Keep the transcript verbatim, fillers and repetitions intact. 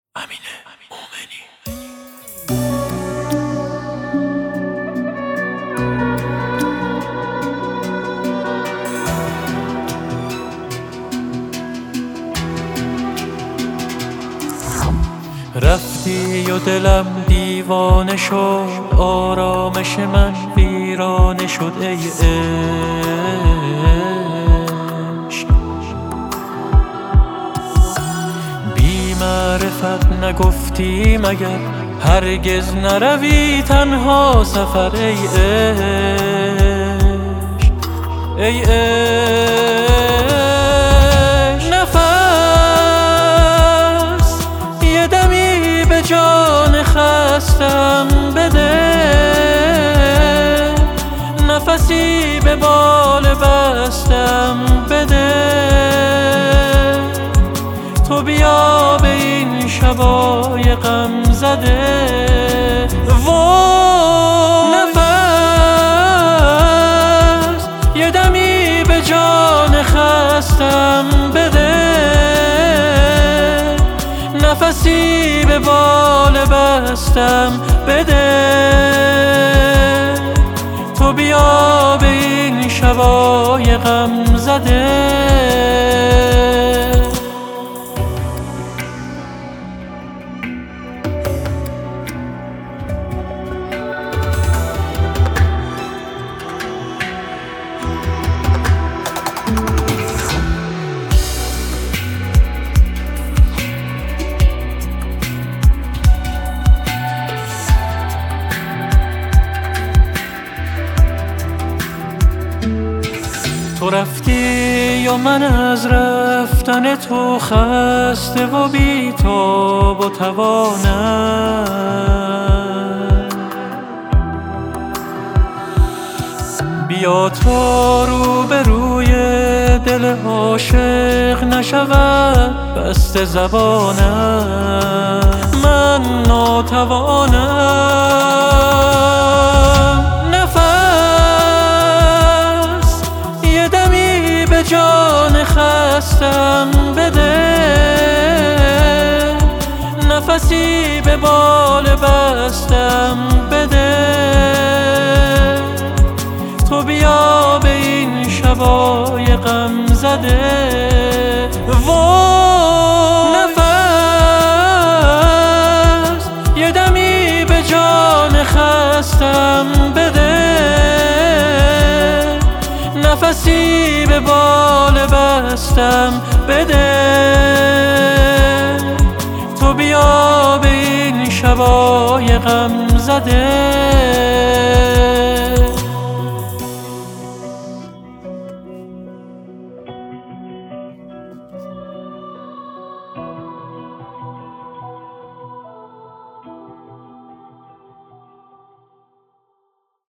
امین مومنی. رفتی و دلم دیوانه شد، آرامش من ویرانه شد ای عشق. بی معرفت نگفتی مگر هرگز نروی تنها سفر ای عشق، ای عشق. نفس یه دمی به جان خستم بده، نفسی به بال بستم بده. تو بیا به این شبای غم زده و نفس یه دمی به جان خستم بده، نفسی به بال بستم بده. تو بیا به این شبای غم زده. تو رفتی و من از رفتن تو خسته و بی تاب و توانم. بیا تا رو به روی دل عاشق نشود بسته زبانم. من ناتوانم. جان خستم بده، نفسی به بال بستم بده. تو بیا به این شبای غم زده و نفس یه دمی به جان خستم بده، نفسی به بال بستم بده. تو بیا به این شبای غم زده.